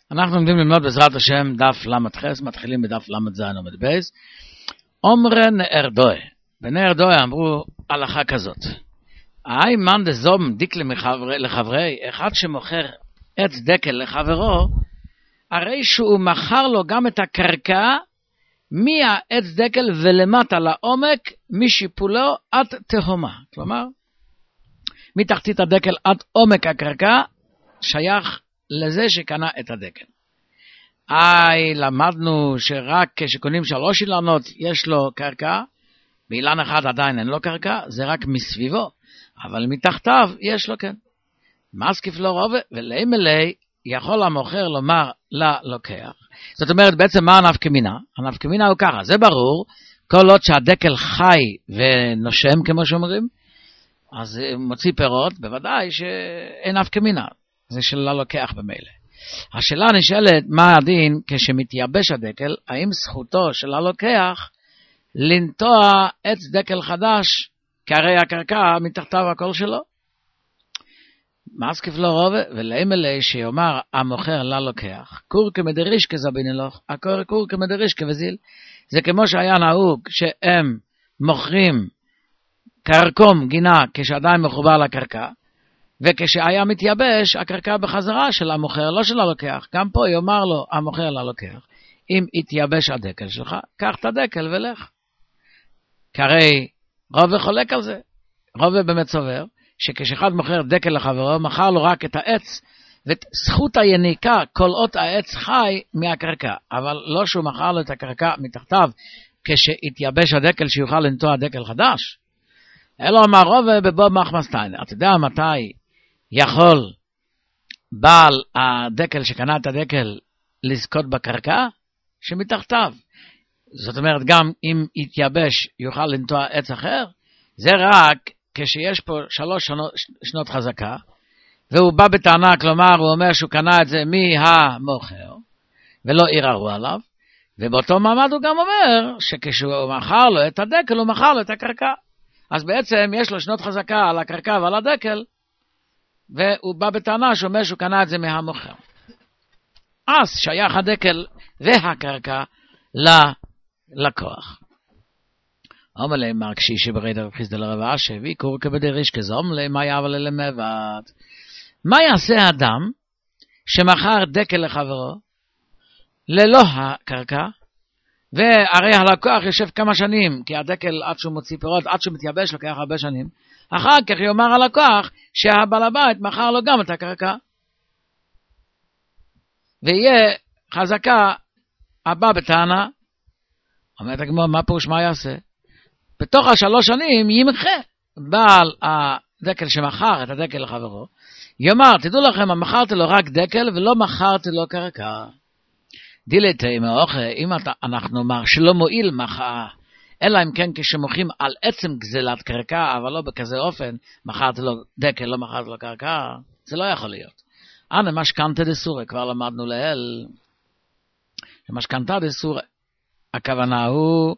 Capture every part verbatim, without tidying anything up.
אנחנו עומדים ללמוד בעזרת השם דף למ"ח, מתחילים בדף ל"ז עמוד בייס. אומרה נער דוה, בנער דוה אמרו הלכה כזאת, האי מאן דזום דיקלה לחברי, אחד שמוכר עץ דקל לחברו, הרי שהוא מכר לו גם את הקרקע מהעץ דקל ולמטה לעומק, משיפולו עד תהומה. כלומר, מתחתית הדקל עד עומק הקרקע שייך לזה שקנה את הדקל. איי, למדנו שרק כשקונים שלוש אילנות יש לו קרקע, באילן אחד עדיין אין לו קרקע, זה רק מסביבו, אבל מתחתיו יש לו כן. מסקיף לא רובה, ולאמלי יכול המוכר לומר ללוקח. זאת אומרת, בעצם מה הנפקא מינה? הנפקא מינה הוא ככה, זה ברור, כל עוד שהדקל חי ונושם כמו שאומרים, אז מוציא פירות, בוודאי שאין נפקא מינה. זה של הלוקח במילא. השאלה נשאלת, מה הדין כשמתייבש הדקל, האם זכותו של הלוקח לנטוע עץ דקל חדש, כהרי הקרקע מתחתיו הכל שלו? מסקיף לא רובה, ולאמלי שיאמר המוכר ללוקח, קורקא מדרישקא זבינילוך, הקורא קורקא מדרישקא וזיל. זה כמו שהיה נהוג שהם מוכרים קרקום גינה כשעדיין מחובר לקרקע, וכשהיה מתייבש הקרקע בחזרה של המוכר, לא של הלוקח. גם פה יאמר לו המוכר ללוקח, אם יתייבש הדקל שלך, קח את הדקל ולך. כרי רובה חולק על זה. רובה באמת סובר שכשאחד מוכר דקל לחברו, מכר לו רק את העץ, וזכות היניקה כל אות העץ חי מהקרקע, אבל לא שהוא מכר לו את הקרקע מתחתיו, כשהתייבש הדקל שיוכל לנטוע דקל חדש. אלא אמר רובה בבוב מחמסטיין. אתה יודע מתי יכול בעל הדקל שקנה את הדקל לזכות בקרקע? שמתחתיו. זאת אומרת, גם אם יתייבש יוכל לנטוע עץ אחר, זה רק כשיש פה שלוש שנות, שנות חזקה, והוא בא בטענה, כלומר הוא אומר שהוא קנה את זה מהמוכר, ולא ערערו עליו, ובאותו מעמד הוא גם אומר שכשהוא מכר לו את הדקל, הוא מכר לו את הקרקע. אז בעצם יש לו שנות חזקה על הקרקע ועל הדקל, והוא בא בטענה שאומר שהוא קנה את זה מהמוכר. אז שייך הדקל והקרקע ללקוח. אומר להם מר קשישי בריד הרב חיסדא לרב אשי, קורקא בדרישקא זומלי, מה יעבל למבד? מה יעשה אדם שמכר דקל לחברו ללא הקרקע, והרי הלקוח יושב כמה שנים, כי הדקל עד שהוא מוציא פירות, עד שהוא מתייבש לוקח הרבה שנים, אחר כך יאמר הלקוח שהבעל הבית מכר לו גם את הקרקע, ויהיה חזקה הבא בטענה. אומרת הגמרא, מה פירוש מה יעשה? בתוך השלוש שנים ימחה בעל הדקל שמכר את הדקל לחברו, יאמר, תדעו לכם, מכרתי לו רק דקל ולא מכרתי לו קרקע. דילתי מאוחה, אם אנחנו אומר שלא מועיל מחאה, אלא אם כן כשמוחים על עצם גזלת קרקע, אבל לא בכזה אופן, מכרתי לו דקל, לא מכרתי לו קרקע, זה לא יכול להיות. אנא משכנתא דסורא, כבר למדנו לאל, משכנתא דסורא, הכוונה הוא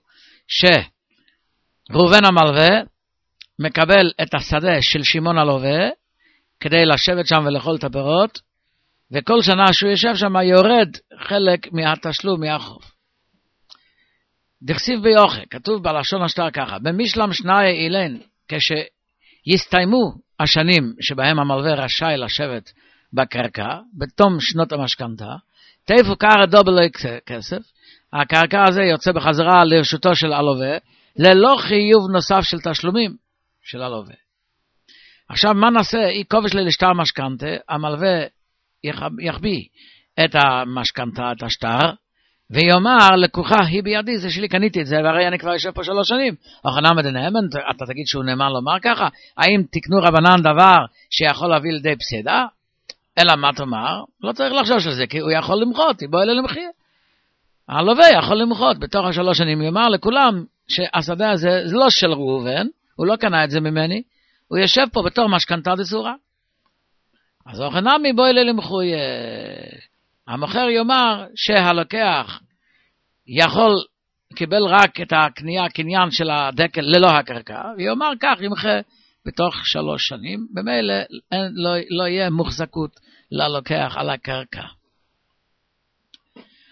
שראובן המלווה מקבל את השדה של שמעון הלווה, כדי לשבת שם ולאכול את הפירות, וכל שנה שהוא יושב שם יורד חלק מהתשלום מהחוב. דכסיב ביוחד, כתוב בלשון השטר ככה, במשלם שנאי אילן, כשיסתיימו השנים שבהם המלווה רשאי לשבת בקרקע, בתום שנות המשכנתא, תיפו קרא דובלי כסף, הקרקע הזה יוצא בחזרה לרשותו של הלווה, ללא חיוב נוסף של תשלומים של הלווה. עכשיו מה נעשה? אי כובש לי לשטר משכנתא, המלווה יחביא את המשכנתא, את השטר, ויאמר לקוחה, היא בידי, זה שלי, קניתי את זה, והרי אני כבר יושב פה שלוש שנים. אוכנה מדנאמן, אתה תגיד שהוא נאמן לומר ככה? האם תקנו רבנן דבר שיכול להביא לידי פסדה? אלא מה תאמר? לא צריך לחשוש לזה, כי הוא יכול למחות, בוא אלה למחיה. הלווה יכול למחות, בתוך השלוש שנים יאמר לכולם, שהשדה הזה זה לא של ראובן, הוא לא קנה את זה ממני, הוא יושב פה בתור משכנתא דסורא. אז אוכנה מבוא אלה למחוי, המוכר יאמר שהלוקח יכול קיבל רק את הקנייה, הקניין של הדקל ללא הקרקע, ויאמר כך ימחה בתוך שלוש שנים, במילא לא, לא יהיה מוחזקות ללוקח על הקרקע.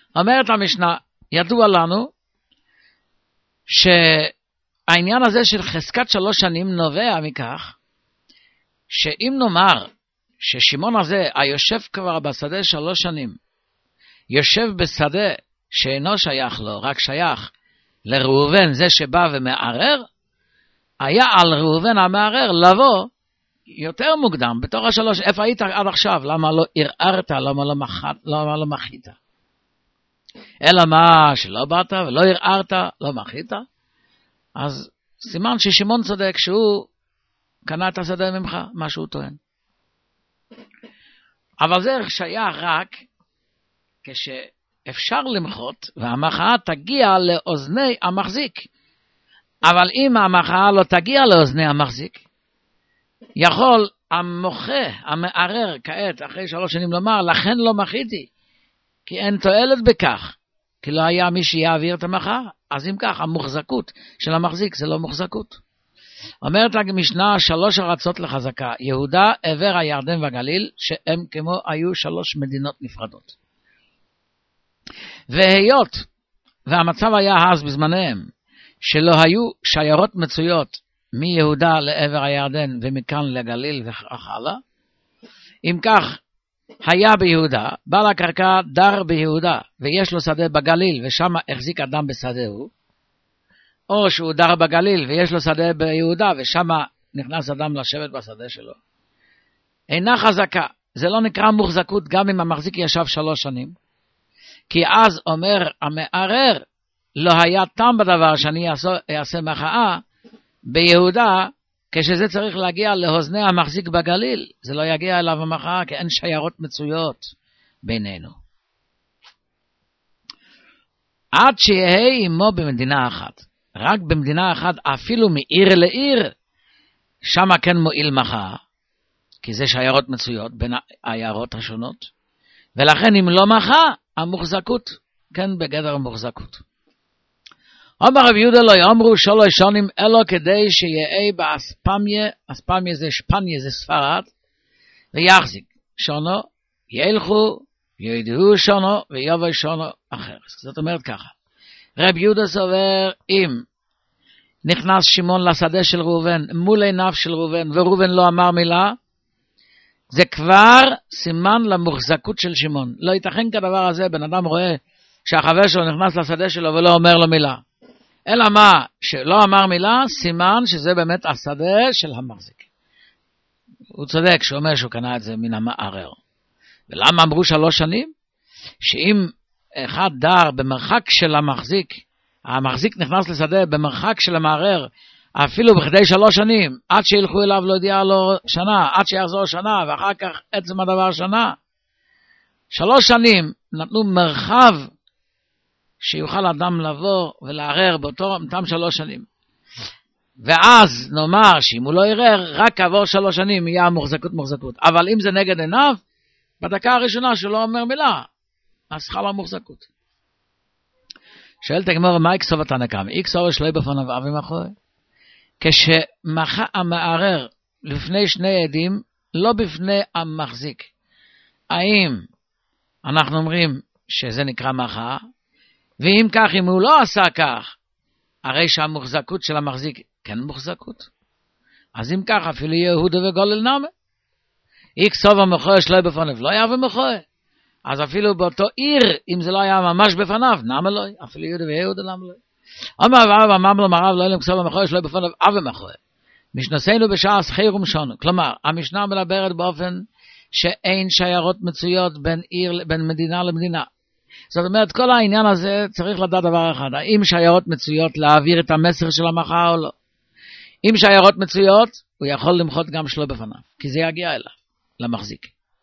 אומרת המשנה, ידוע לנו שהעניין הזה של חזקת שלוש שנים נובע מכך, שאם נאמר ששמעון הזה, היושב כבר בשדה שלוש שנים, יושב בשדה שאינו שייך לו, רק שייך לראובן, זה שבא ומערער, היה על ראובן המערער לבוא יותר מוקדם, בתור השלוש, איפה היית עד עכשיו? למה לא ערערת? למה לא, מחת, למה לא מחית? אלא מה, שלא באת ולא ערערת, לא מחית? אז סימן ששמעון צודק שהוא קנה את השדה ממך, מה שהוא טוען. אבל זה שייך רק כשאפשר למחות, והמחאה תגיע לאוזני המחזיק. אבל אם המחאה לא תגיע לאוזני המחזיק, יכול המוחה, המערער כעת, אחרי שלוש שנים לומר, לכן לא מחיתי, כי אין תועלת בכך, כי לא היה מי שיעביר את המחאה. אז אם כך, המוחזקות של המחזיק זה לא מוחזקות. אומרת המשנה, שלוש ארצות לחזקה, יהודה, עבר הירדן והגליל, שהם כמו היו שלוש מדינות נפרדות. והיות, והמצב היה אז בזמניהם, שלא היו שיירות מצויות מיהודה לעבר הירדן ומכאן לגליל וכך הלאה, אם כך, היה ביהודה, בעל הקרקע דר ביהודה, ויש לו שדה בגליל, ושם החזיק אדם בשדהו, או שהוא דר בגליל, ויש לו שדה ביהודה, ושם נכנס אדם לשבת בשדה שלו. אינה חזקה, זה לא נקרא מוחזקות, גם אם המחזיק ישב שלוש שנים, כי אז אומר המערער, לא היה טעם בדבר שאני אעשה מחאה ביהודה, כשזה צריך להגיע לאוזני המחזיק בגליל, זה לא יגיע אליו המחאה, כי אין שיירות מצויות בינינו. עד שיהיה עמו במדינה אחת, רק במדינה אחת, אפילו מעיר לעיר, שמה כן מועיל מחאה, כי זה שיירות מצויות בין העיירות השונות, ולכן אם לא מחאה, המוחזקות כן בגדר המוחזקות. אמר רבי יהודה לא יאמרו שלוש שנים אלו כדי שיהיה באספמיה, אספמיה זה שפניה זה ספרד, ויחזיק שונו, ילכו, ידעו שונו, ויבוא שונו אחר. זאת אומרת ככה, רבי יהודה סובר, אם נכנס שמעון לשדה של ראובן, מול עיניו של ראובן, וראובן לא אמר מילה, זה כבר סימן למוחזקות של שמעון. לא ייתכן כדבר הזה, בן אדם רואה שהחבר שלו נכנס לשדה שלו ולא אומר לו מילה. אלא מה, שלא אמר מילה, סימן שזה באמת השדה של המחזיק. הוא צודק שאומר שהוא קנה את זה מן המערער. ולמה אמרו שלוש שנים? שאם אחד דר במרחק של המחזיק, המחזיק נכנס לשדה במרחק של המערער, אפילו בכדי שלוש שנים, עד שילכו אליו לא ידיע לו שנה, עד שיחזור שנה, ואחר כך עצם הדבר שנה. שלוש שנים נתנו מרחב, שיוכל אדם לבוא ולערער באותו אותם שלוש שנים. ואז נאמר שאם הוא לא יערער, רק עבור שלוש שנים יהיה מוחזקות מוחזקות. אבל אם זה נגד עיניו, בדקה הראשונה שהוא לא אומר מילה, אז חלה מוחזקות. שואלת הגמרא, מה יקסוב התנא קמא? יקסוב שלא בפניו אבי מאחורי. כשמחה המערער לפני שני עדים, לא בפני המחזיק. האם אנחנו אומרים שזה נקרא מחה? ואם כך, אם הוא לא עשה כך, הרי שהמוחזקות של המחזיק כן מוחזקות. אז אם כך, אפילו יהודה וגולל נאמה. יקסוב המחוה שלא בפניו, לא היה ומחוה. אז אפילו באותו עיר, אם זה לא היה ממש בפניו, נאמה לא, אפילו יהודה ויהודה נאמה לא. אמר ואבא אמר לו מרב לא ילם כסוב המחוה שלא בפניו, אבי מחוה. משנסינו בשעה חירום שונו. כלומר, המשנה מדברת באופן שאין שיירות מצויות בין עיר, בין מדינה למדינה. זאת אומרת, כל העניין הזה צריך לדעת דבר אחד, האם שיירות מצויות להעביר את המסר של המחאה או לא. אם שיירות מצויות, הוא יכול למחות גם שלא בפניו, כי זה יגיע אליו, למחזיק.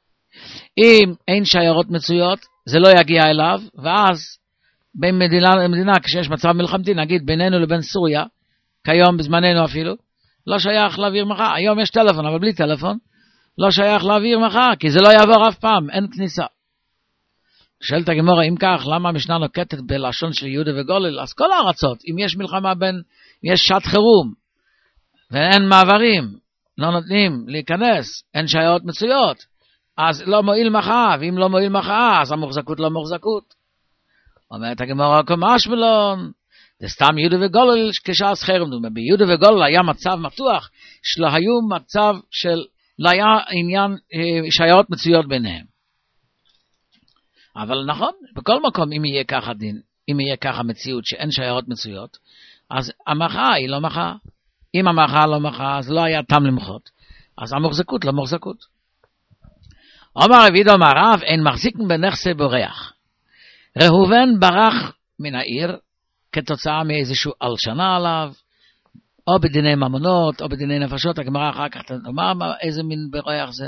אם אין שיירות מצויות, זה לא יגיע אליו, ואז בין מדינה למדינה, כשיש מצב מלחמתי, נגיד בינינו לבין סוריה, כיום בזמננו אפילו, לא שייך להעביר מחאה. היום יש טלפון, אבל בלי טלפון, לא שייך להעביר מחאה, כי זה לא יעבור אף פעם, אין כניסה. שואלת הגמרא, אם כך, למה המשנה נוקטת בלשון של יהודה וגולל? אז כל הארצות, אם יש מלחמה בין, אם יש שעת חירום, ואין מעברים, לא נותנים להיכנס, אין שיירות מצויות, אז לא מועיל מחאה, ואם לא מועיל מחאה, אז המוחזקות לא מוחזקות. אומרת הגמרא כמשמלון, זה סתם יהודה וגולל כשעס חרם, ביהודה וגולל היה מצב מתוח, שלא היו מצב של, לא היה עניין שיירות מצויות ביניהם. אבל נכון, בכל מקום אם יהיה ככה דין, אם יהיה ככה מציאות שאין שיירות מצויות, אז המחאה היא לא מחאה. אם המחאה לא מחאה, אז לא היה טעם למחות. אז המוחזקות לא מוחזקות. אומר רביד אומר רב, אין מחזיקים בנכסי בורח. ראובן ברח מן העיר, כתוצאה מאיזשהו הלשנה עליו, או בדיני ממונות, או בדיני נפשות, הגמרא אחר כך תאמר איזה מין בורח זה.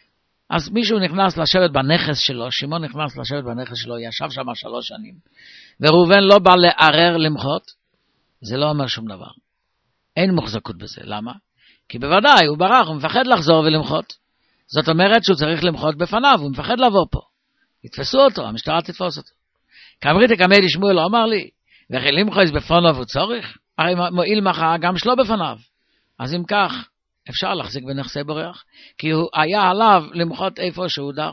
אז מישהו נכנס לשבת בנכס שלו, שמעון נכנס לשבת בנכס שלו, ישב שם שלוש שנים, וראובן לא בא לערר למחות, זה לא אומר שום דבר. אין מוחזקות בזה. למה? כי בוודאי הוא ברח, הוא מפחד לחזור ולמחות. זאת אומרת שהוא צריך למחות בפניו, הוא מפחד לבוא פה. יתפסו אותו, המשטרה תתפוס אותו. כאמרית כמדי שמואל לא אמר לי, וכי למחוז בפניו הוא צורך? הרי מועיל מחאה גם שלא בפניו. אז אם כך, אפשר להחזיק בנכסי בורח, כי הוא היה עליו למחות איפה שהוא דר.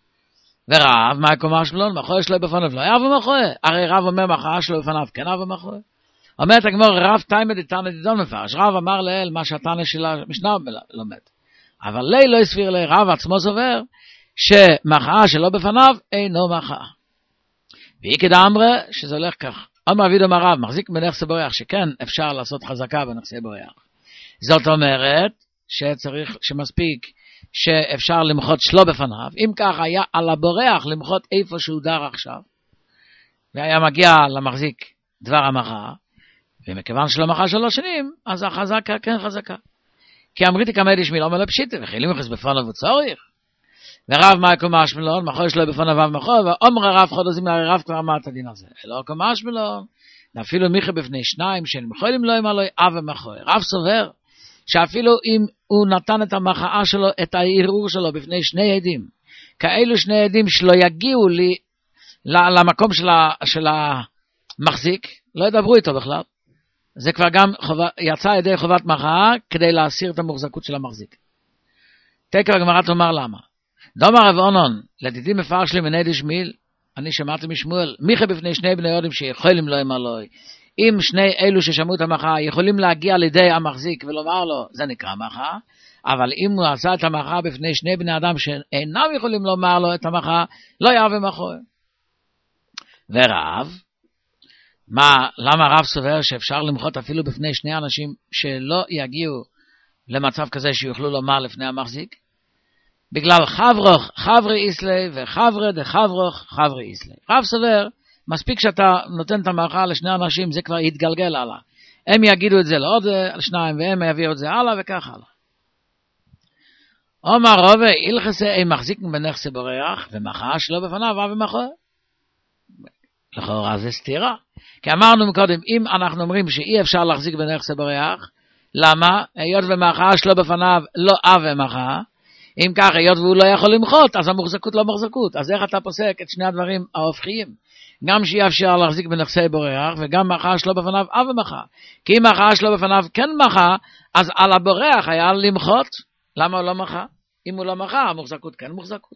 ורב, מה יקומר שלון? מחאה שלו בפניו לא היה ומחאה. הרי רב אומר מחאה שלו בפניו, כן היה ומחאה. אומרת הגמור, רב תימא דתנא דידון מפרש. רב אמר לאל מה שהתנא של המשנה לומד. אבל לי לא הסביר לי, רב עצמו סובר, שמחאה שלא בפניו אינו מחאה. והיא כדאמרה שזה הולך כך. אמר אביד אמר רב, מחזיק בנכסי בורח, שכן אפשר לעשות חזקה בנכסי בורח. זאת אומרת, שצריך, שמספיק, שאפשר למחות שלא בפניו. אם כך היה על הבורח למחות איפה שהוא דר עכשיו, והיה מגיע למחזיק דבר המחאה, ומכיוון שלא מחאה שלוש שנים, אז החזקה כן חזקה. כי אמריתי כמדי שמי לא אומר לפשיטה, וכי למחס בפניו הוא צורך. ורב מה יקומר שמלון, מחוי שלו בפניו ומחוי, ואומר הרב חודזים להרי רב כבר אמר את הדין הזה. אלא קומר שמלון, אפילו מיכה בפני שניים, שאין מחוילים לו עם אלוהי אב ומחוי. רב סובר, שאפילו אם הוא נתן את המחאה שלו, את הערעור שלו בפני שני עדים, כאלו שני עדים שלא יגיעו לי, למקום של, ה, של המחזיק, לא ידברו איתו בכלל. זה כבר גם חובה, יצא ידי חובת מחאה, כדי להסיר את המוחזקות של המחזיק. תקר הגמרא תאמר למה. דומר רב אונון, לדידי מפרש לי מני דשמיל, אני שמעתי משמואל, מיכה בפני שני בני יודעים שיכולים לו עם אלוהי. אם שני אלו ששמעו את המחאה יכולים להגיע לידי המחזיק ולומר לו, זה נקרא מחאה, אבל אם הוא עשה את המחאה בפני שני בני אדם שאינם יכולים לומר לו את המחאה, לא יהווה מחאה. ורב, מה, למה רב סובר שאפשר למחות אפילו בפני שני אנשים שלא יגיעו למצב כזה שיוכלו לומר לפני המחזיק? בגלל חברוך חברי איסלי וחברי דחברוך חברי איסלי. רב סובר, מספיק שאתה נותן את המחאה לשני אנשים, זה כבר יתגלגל הלאה. הם יגידו את זה לעוד שניים, והם יביאו את זה הלאה וכך הלאה. אומר רובה, הלכסה הם מחזיקים בנכסי בורח, ומחאה שלא בפניו, ומחאה. לכאורה זה סתירה. כי אמרנו מקודם, אם אנחנו אומרים שאי אפשר להחזיק בנכסי בורח, למה? היות ומחאה שלא בפניו לא אב ומחאה, אם כך, היות והוא לא יכול למחות, אז המוחזקות לא מוחזקות. אז איך אתה פוסק את שני הדברים ההופכיים? גם שאי אפשר להחזיק בנכסי בורח, וגם מחאה שלא בפניו אב ומחאה. כי אם מחאה שלא בפניו כן מחאה, אז על הבורח היה למחות. למה הוא לא מחאה? אם הוא לא מחאה, המוחזקות כן מוחזקות.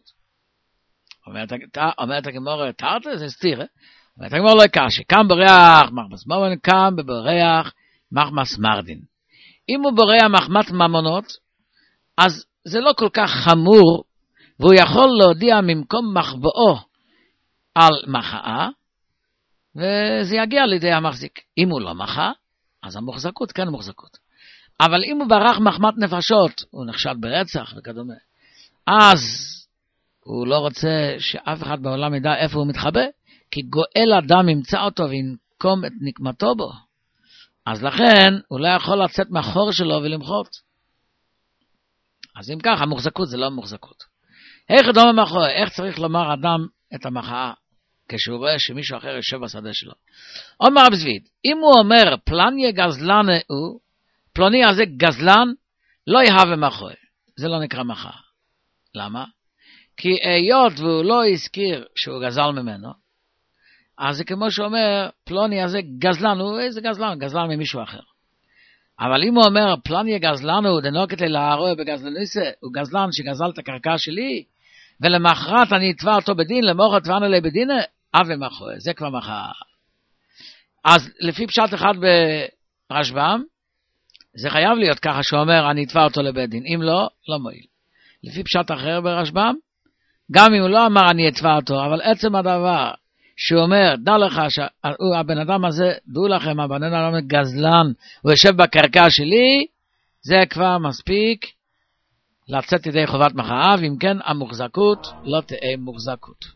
אומרת הגמרא, תרתי, זה סתירה. אומרת הגמרא לא קשה, קם בורח, מחמס ממון, קם בבורח, מחמס מרדין. אם הוא בורח מחמת ממונות, אז זה לא כל כך חמור, והוא יכול להודיע ממקום מחבואו על מחאה, וזה יגיע לידי המחזיק. אם הוא לא מחאה, אז המוחזקות כן מוחזקות. אבל אם הוא ברח מחמת נפשות, הוא נחשד ברצח וכדומה, אז הוא לא רוצה שאף אחד בעולם ידע איפה הוא מתחבא, כי גואל אדם ימצא אותו וינקום את נקמתו בו. אז לכן הוא לא יכול לצאת מהחור שלו ולמחות. אז אם כך, המוחזקות זה לא מוחזקות. איך דומה מחאה? איך צריך לומר אדם את המחאה, כשהוא רואה שמישהו אחר יושב בשדה שלו? אומר רב זביד, אם הוא אומר, פלניה גזלן הוא, פלוני הזה גזלן, לא יהווה מחאה. זה לא נקרא מחאה. למה? כי היות והוא לא הזכיר שהוא גזל ממנו, אז זה כמו שאומר, פלוני הזה גזלן, הוא איזה גזלן? גזלן ממישהו אחר. אבל אם הוא אומר, פלניה גזלן הוא דנוקת להרואה בגזלניסה, הוא גזלן שגזל את הקרקע שלי, ולמחרת אני אתבע אותו בדין, למוחרת תבענה לי בדין, אב ומחוה, זה כבר מחאה. אז לפי פשט אחד ברשב"ם, זה חייב להיות ככה שאומר, אני אתבע אותו לבית דין. אם לא, לא מועיל. לפי פשט אחר ברשב"ם, גם אם הוא לא אמר אני אתבע אותו, אבל עצם הדבר שהוא אומר, דע לך שהבן אדם הזה, דעו לכם, הבן אדם גזלן, הוא יושב בקרקע שלי, זה כבר מספיק לצאת ידי חובת מחאה, ואם כן, המוחזקות לא תהיה מוחזקות.